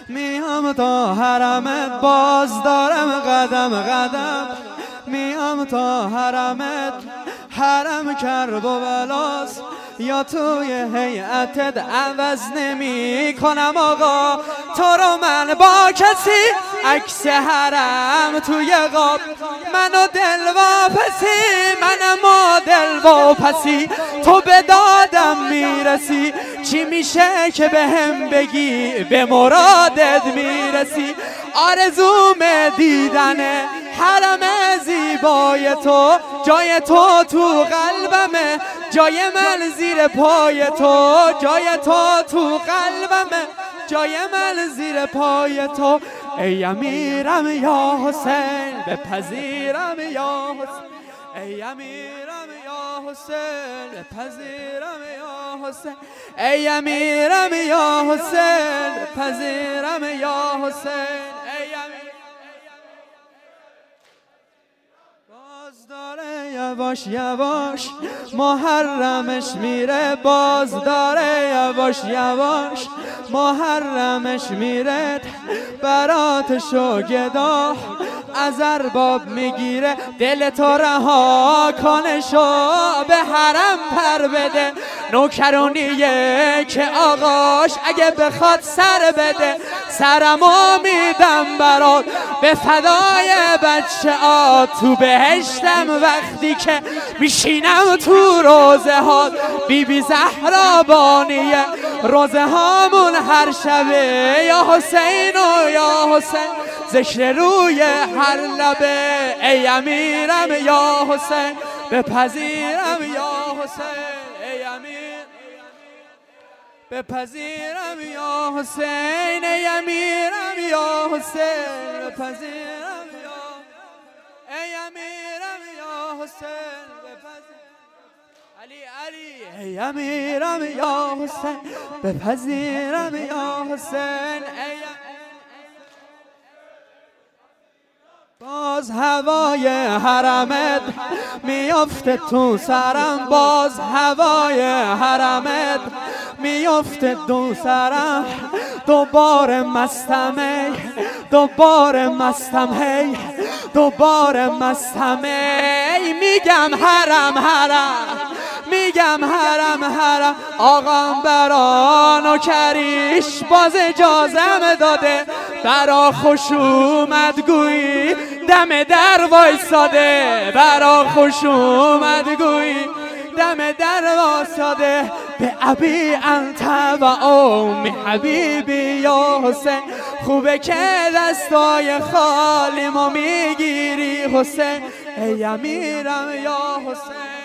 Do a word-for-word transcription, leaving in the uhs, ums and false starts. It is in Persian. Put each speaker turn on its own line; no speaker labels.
میام تا حرمت باز دارم قدم قدم، میام تا حرمت حرم کرب و بلاست، یا توی هیئتت عوض نمی کنم آقا تو رو من با کسی، عکس حرم توی قاب منو دل واپسی، منم و دل واپسی تو به دادم میرسی، چی میشه که به هم بگی به مرادت میرسی، آرزوم دیدن حرم زیبای تو، جای تو تو قلبمه، جای من زیر پای تو، جای تو تو قلبمه، جای من زیر پای تو. ای امیرم یا حسین بپذیرم یا حسین، ای امیرم یا حسین بپذیرم یا حسین، ای امیرم یا حسین بپذیرم یا حسین، ای امیر باز داره یواش یواش محرمش میره، باز داره یواش یواش محرمش میره، براتشو گدا از ارباب میگیره، دل تو رها کنشو به حرم پر بده، نوکرونیه که آقاش اگه بخواد سر بده، سرمو میدم برات به فدای بچه آت، تو بهشتم وقتی که میشینم تو روزه ها، بی بی زهرا بانیه روزه هامون هر شبه، یا حسین و یا حسین ذکر روی هر لبه، ای امیرم یا حسین بپذیرم یا حسین، ای امیر بپذیرم یا حسین، ای امیرم یا حسین بپذیرم یا، ای امیرم یا حسین بپذیرم علی علی، ای امیرم یا حسین بپذیرم یا حسین، ای باز هوای حرمت میافته تو سرم، باز هوای حرمت میافته تو سرم، دوباره مستم ای دوباره مستم هی دوباره مستم ای، میگم حرم حرم میگم حرم حرم، آقام برا نوکریش باز اجازم داده، برا خوش اومد گویی دم در وایساده، برا خوش اومد گویی دم در وایساده، به ابی انت و امی حبیبی یا حسین، خوبه که دستای خالی ما میگیری حسین، ای امیرم یا حسین.